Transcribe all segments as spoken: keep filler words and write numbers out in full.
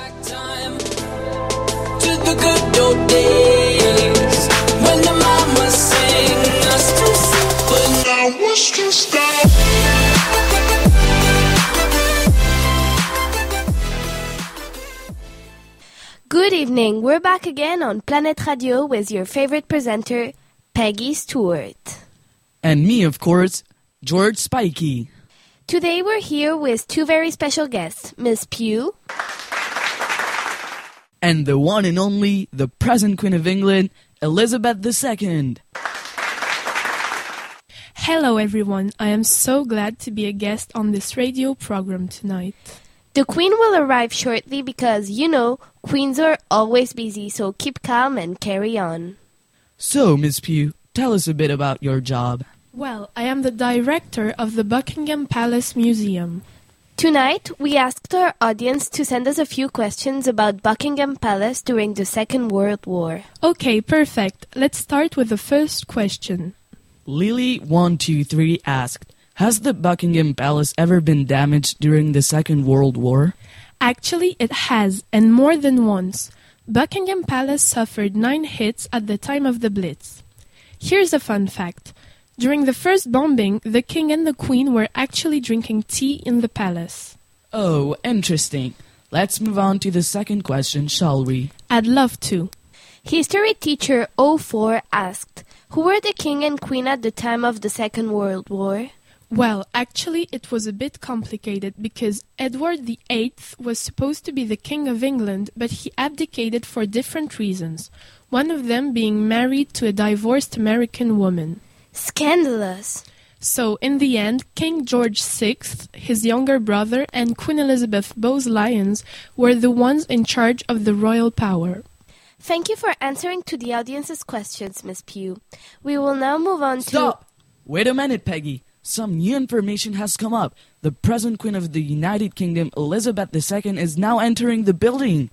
back time to the good old days when the mama sang us to sleep, but now it's just that. Good evening. We're back again on Planet Radio with your favorite presenter, Peggy Stewart. And me, of course, George Spikey. Today we're here with two very special guests, Miss Pugh. And the one and only, the present Queen of England, Elizabeth the Second. Hello everyone. I am so glad to be a guest on this radio program tonight. The Queen will arrive shortly because, you know, Queens are always busy, so keep calm and carry on. So, Miss Pugh, tell us a bit about your job. Well, I am the director of the Buckingham Palace Museum. Tonight, we asked our audience to send us a few questions about Buckingham Palace during the Second World War. Okay, perfect. Let's start with the first question. Lily one two three asked, has the Buckingham Palace ever been damaged during the Second World War? Actually, it has, and more than once. Buckingham Palace suffered nine hits at the time of the Blitz. Here's a fun fact. During the first bombing, the King and the Queen were actually drinking tea in the palace. Oh, interesting. Let's move on to the second question, shall we? I'd love to. History teacher oh four asked, who were the King and Queen at the time of the Second World War? Well, actually, it was a bit complicated because Edward the Eighth was supposed to be the King of England, but he abdicated for different reasons, one of them being married to a divorced American woman. Scandalous! So, in the end, King George the Sixth, his younger brother, and Queen Elizabeth Bowes-Lyons were the ones in charge of the royal power. Thank you for answering to the audience's questions, Miss Pugh. We will now move on to... Stop! Wait a minute, Peggy. Some new information has come up. The present Queen of the United Kingdom, Elizabeth the Second, is now entering the building.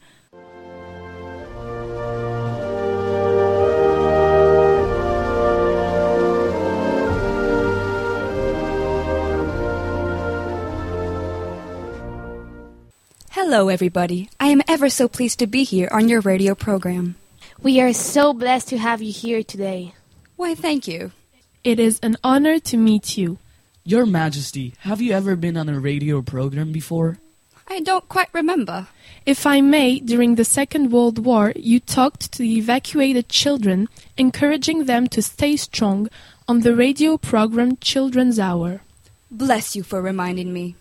Hello, everybody. I am ever so pleased to be here on your radio program. We are so blessed to have you here today. Why, thank you. It is an honor to meet you. Your Majesty, have you ever been on a radio program before? I don't quite remember. If I may, during the Second World War, you talked to the evacuated children, encouraging them to stay strong on the radio program Children's Hour. Bless you for reminding me.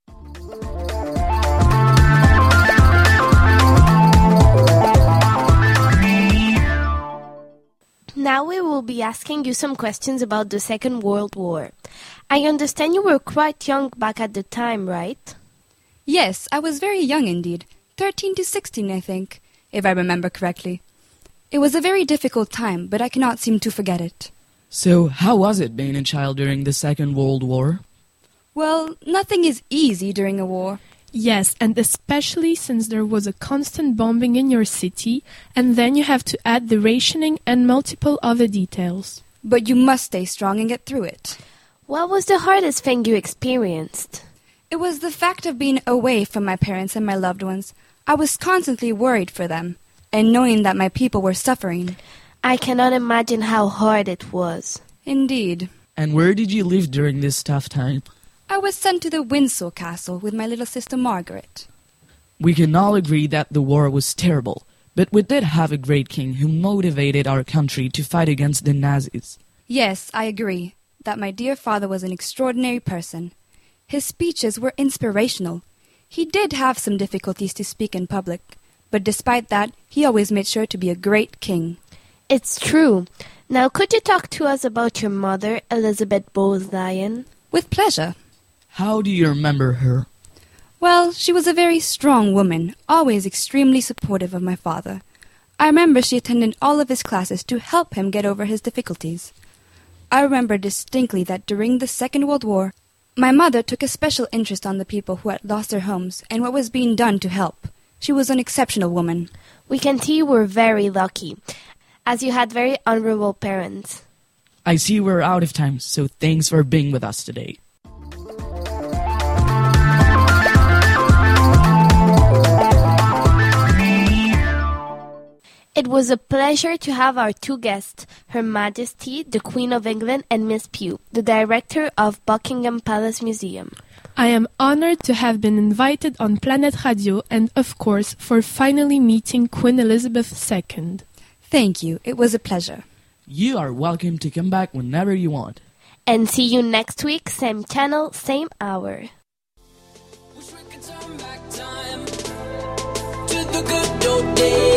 Now we will be asking you some questions about the Second World War. I understand you were quite young back at the time, right? Yes, I was very young indeed. Thirteen to sixteen, I think, if I remember correctly. It was a very difficult time, but I cannot seem to forget it. So, how was it being a child during the Second World War? Well, nothing is easy during a war. Yes, and especially since there was a constant bombing in your city, and then you have to add the rationing and multiple other details. But you must stay strong and get through it. What was the hardest thing you experienced? It was the fact of being away from my parents and my loved ones. I was constantly worried for them, and knowing that my people were suffering. I cannot imagine how hard it was. Indeed. And where did you live during this tough time? I was sent to the Windsor Castle with my little sister Margaret. We can all agree that the war was terrible, but we did have a great king who motivated our country to fight against the Nazis. Yes, I agree that my dear father was an extraordinary person. His speeches were inspirational. He did have some difficulties to speak in public, but despite that, he always made sure to be a great king. It's true. Now, could you talk to us about your mother, Elizabeth Bowes-Lyons? With pleasure. How do you remember her? Well, she was a very strong woman, always extremely supportive of my father. I remember she attended all of his classes to help him get over his difficulties. I remember distinctly that during the Second World War, my mother took a special interest on the people who had lost their homes and what was being done to help. She was an exceptional woman. We can see you were very lucky, as you had very honorable parents. I see we're out of time, so thanks for being with us today. was a pleasure to have our two guests, Her Majesty, the Queen of England, and Miss Pugh, the director of Buckingham Palace Museum. I am honored to have been invited on Planet Radio and, of course, for finally meeting Queen Elizabeth the Second. Thank you. It was a pleasure. You are welcome to come back whenever you want. And see you next week, same channel, same hour. Wish we could turn back time to the good old days.